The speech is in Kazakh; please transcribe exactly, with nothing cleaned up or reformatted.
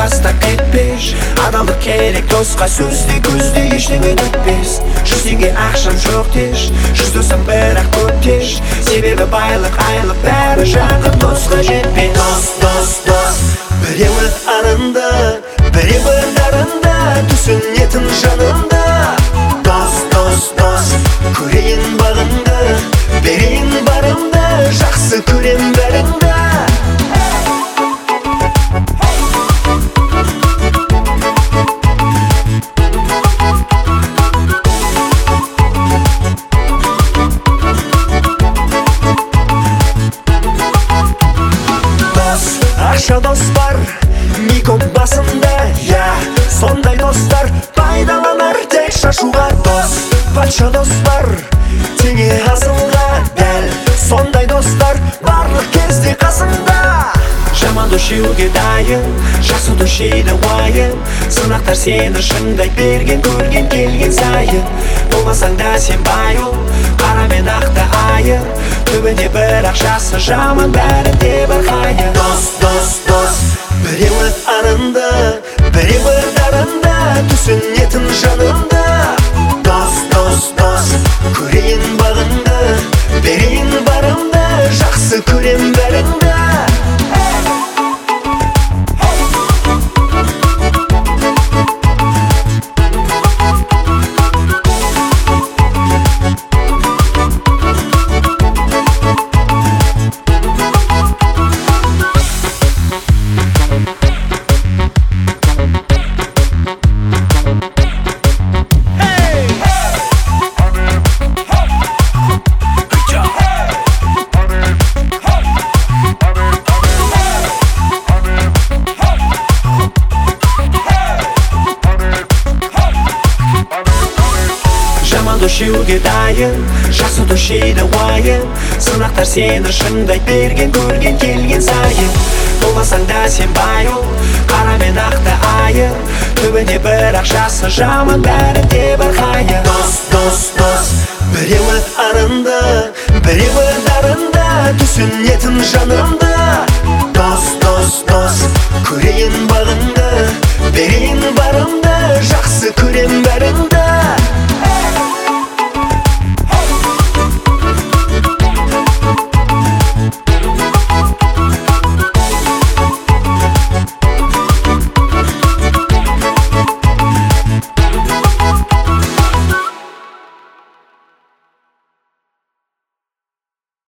тастап кетпеш. Адалдық керек досқа, сөзде көзде ештеңе өтпес. Жүз теңге ақшам жоқ деш, жүз досым бірақ көп деш. Себебі байлық айлық бәрі жақын досқа жетпес. Дос, дос, дос, біреуі арында, біреуі дарында, түсінетін жанында. Дос, дос, дос, көрейін бағыңды, берейін барымды, жақсы көрем бәріңді. Ақша дос бар, ми көп басында, я сондай достар пайдаланар тек шашуға. Дос, патша дос бар, теңе асылға, дәл сондай достар барлық кезде қасында. Жаман дос жеуге дайын, жақсы дос жейді уайым. Сынақтар сені шыңдай берген, көрген келген сайын. Болмасаң да сен байыл, қара мен ақты айыр. Түбінде бір ақшасы жаман, бәрінде бір қайыр. Дос, дос, дос, біреуі арында, біреуі дарында, түсінетін жанында. Дос, дос, дос, көрейін бағыңды, берейін барымды, жақсы көрем бәріңді. Дос жеуге дайын, жақсы дос жейді уайым. Сынақтар сені шыңдай берген, көрген келген сайын. Болмасаң да сен байыл, қара мен ақты айыр. Түбінде бір ақшасы жаман, бәрінде бір қайыр. Дос, дос, дос, біреуі арында, біреуі дарында, түсінетін жанында.